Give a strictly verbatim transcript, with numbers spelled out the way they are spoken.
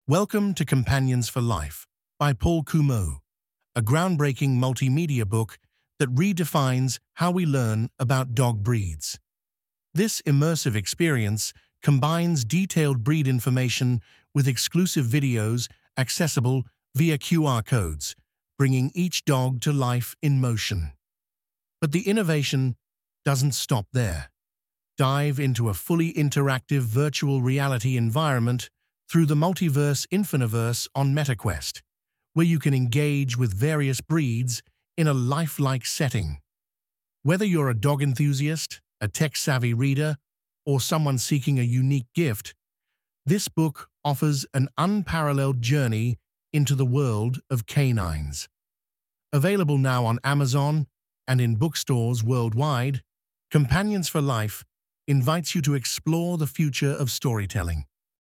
Welcome to Companions for Life by Paul Comeau, a groundbreaking multimedia book that redefines how we learn about dog breeds. This immersive experience combines detailed breed information with exclusive videos accessible via Q R codes, bringing each dog to life in motion. But the innovation doesn't stop there. Dive into a fully interactive virtual reality environment through the Multiverse Infiniverse on MetaQuest, where you can engage with various breeds in a lifelike setting. Whether you're a dog enthusiast, a tech-savvy reader, or someone seeking a unique gift, this book offers an unparalleled journey into the world of canines. Available now on Amazon and in bookstores worldwide, Companions for Life invites you to explore the future of storytelling.